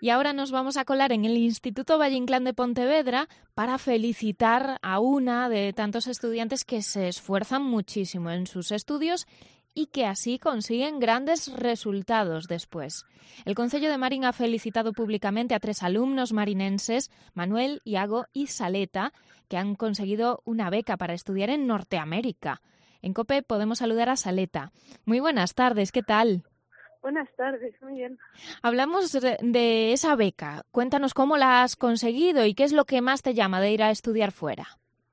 Y ahora nos vamos a colar en el Instituto Valle Inclán de Pontevedra para felicitar a una de tantos estudiantes que se esfuerzan muchísimo en sus estudios y que así consiguen grandes resultados después. El Concello de Marín ha felicitado públicamente a 3 alumnos marinenses, Manuel, Iago y Saleta, que han conseguido una beca para estudiar en Norteamérica. En COPE podemos saludar a Saleta. Muy buenas tardes, ¿qué tal? Buenas tardes, muy bien. Hablamos de esa beca. Cuéntanos cómo la has conseguido y qué es lo que más te llama de ir a estudiar fuera.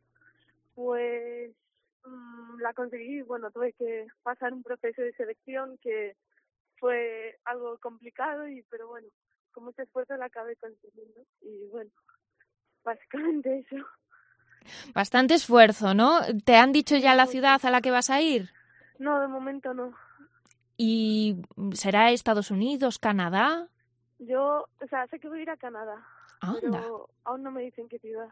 Pues la conseguí, tuve que pasar un proceso de selección que fue algo complicado, pero con mucho esfuerzo la acabé consiguiendo. Y básicamente eso. Bastante esfuerzo, ¿no? ¿Te han dicho ya la Mucho. ciudad a la que vas a ir? No, de momento no. ¿Y será Estados Unidos, Canadá? Yo, sé que voy a ir a Canadá, Anda. pero aún no me dicen qué ciudad.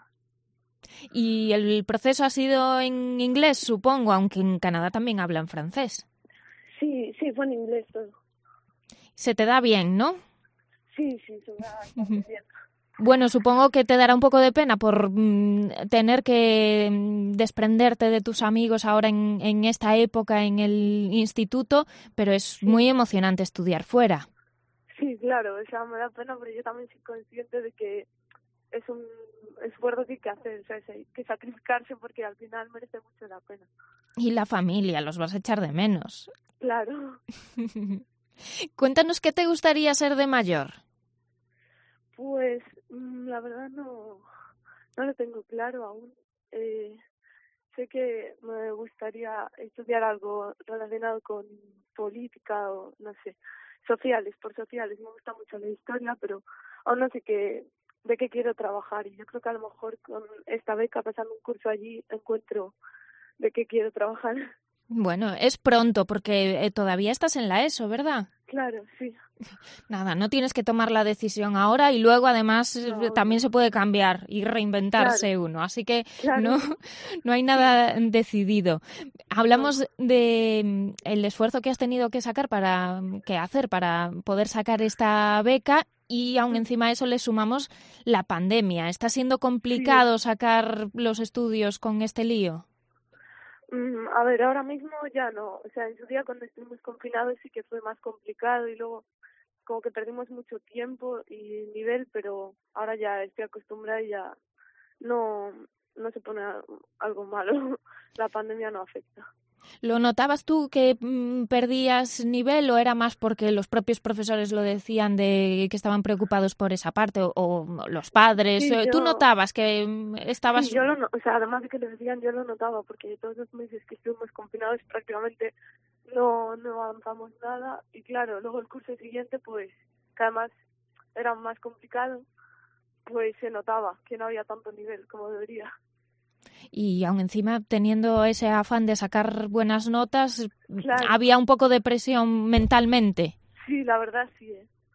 Y el proceso ha sido en inglés, supongo, aunque en Canadá también hablan francés. Sí, fue en inglés todo. Se te da bien, ¿no? Sí, se me da bastante bien. Bueno, supongo que te dará un poco de pena por tener que desprenderte de tus amigos ahora en esta época en el instituto, pero es muy emocionante estudiar fuera. Sí, claro, me da pena, pero yo también soy consciente de que es un esfuerzo que hay que hacer, hay que sacrificarse porque al final merece mucho la pena. Y la familia, los vas a echar de menos. Claro. Cuéntanos qué te gustaría ser de mayor. Pues la verdad no lo tengo claro aún. Sé que me gustaría estudiar algo relacionado con política o no sé, sociales. Me gusta mucho la historia, pero aún no sé de qué quiero trabajar, y yo creo que a lo mejor con esta beca, pasando un curso allí, encuentro de qué quiero trabajar. Bueno, es pronto porque todavía estás en la ESO, ¿verdad? Claro, sí. Nada, no tienes que tomar la decisión ahora y luego además también se puede cambiar y reinventarse uno, así que no hay nada decidido. Hablamos de el esfuerzo que has tenido que hacer para poder sacar esta beca. Y aún encima de eso le sumamos la pandemia. ¿Está siendo complicado sacar los estudios con este lío? A ver, ahora mismo ya no. En su día cuando estuvimos confinados sí que fue más complicado y luego como que perdimos mucho tiempo y nivel, pero ahora ya estoy acostumbrada y ya no se pone algo malo. La pandemia no afecta. ¿Lo notabas tú que perdías nivel o era más porque los propios profesores lo decían de que estaban preocupados por esa parte o los padres? Sí, ¿Tú notabas que estabas...? Sí, además de que lo decían, yo lo notaba porque todos los meses que estuvimos confinados prácticamente no avanzamos nada, y claro, luego el curso siguiente, pues, que además era más complicado, pues se notaba que no había tanto nivel como debería. Y aún encima, teniendo ese afán de sacar buenas notas, había un poco de presión mentalmente. Sí, la verdad sí.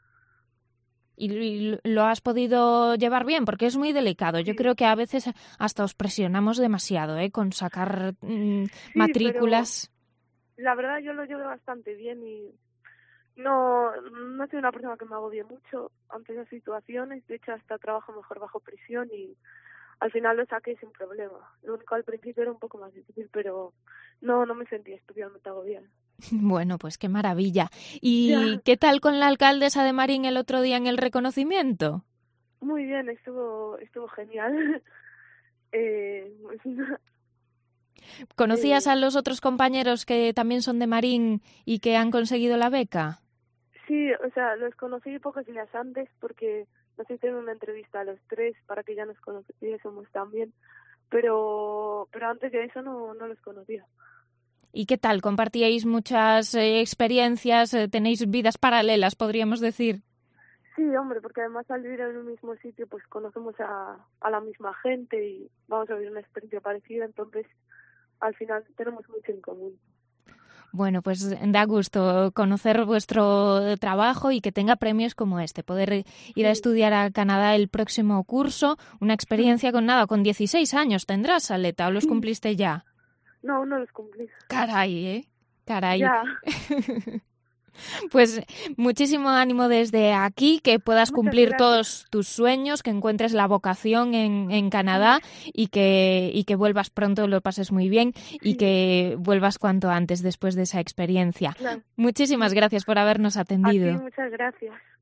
¿Y lo has podido llevar bien? Porque es muy delicado. Yo creo que a veces hasta os presionamos demasiado, con sacar matrículas. Pero la verdad yo lo llevo bastante bien y no soy una persona que me agobie mucho ante esas situaciones. De hecho, hasta trabajo mejor bajo presión y al final lo saqué sin problema. Lo único al principio era un poco más difícil, pero no me sentía especialmente agobiada. Bueno, pues qué maravilla. ¿Y qué tal con la alcaldesa de Marín el otro día en el reconocimiento? Muy bien, estuvo genial. ¿Conocías a los otros compañeros que también son de Marín y que han conseguido la beca? Sí, los conocí pocos días antes porque nos hicieron una entrevista a los 3 para que ya nos conociésemos también, pero antes de eso no los conocía. ¿Y qué tal? ¿Compartíais muchas experiencias? ¿Tenéis vidas paralelas, podríamos decir? Sí, hombre, porque además al vivir en un mismo sitio pues conocemos a la misma gente y vamos a vivir una experiencia parecida, entonces al final tenemos mucho en común. Bueno, pues da gusto conocer vuestro trabajo y que tenga premios como este. Poder ir a estudiar a Canadá el próximo curso, una experiencia con 16 años tendrás, Saleta, ¿o los cumpliste ya? No, aún no los cumplí. Caray, Caray. Ya. Pues muchísimo ánimo desde aquí, que puedas Muchas cumplir gracias. todos tus sueños, que encuentres la vocación en Canadá y que vuelvas pronto, lo pases muy bien y Sí, que vuelvas cuanto antes después de esa experiencia. claro. Muchísimas gracias por habernos A ti atendido. muchas gracias.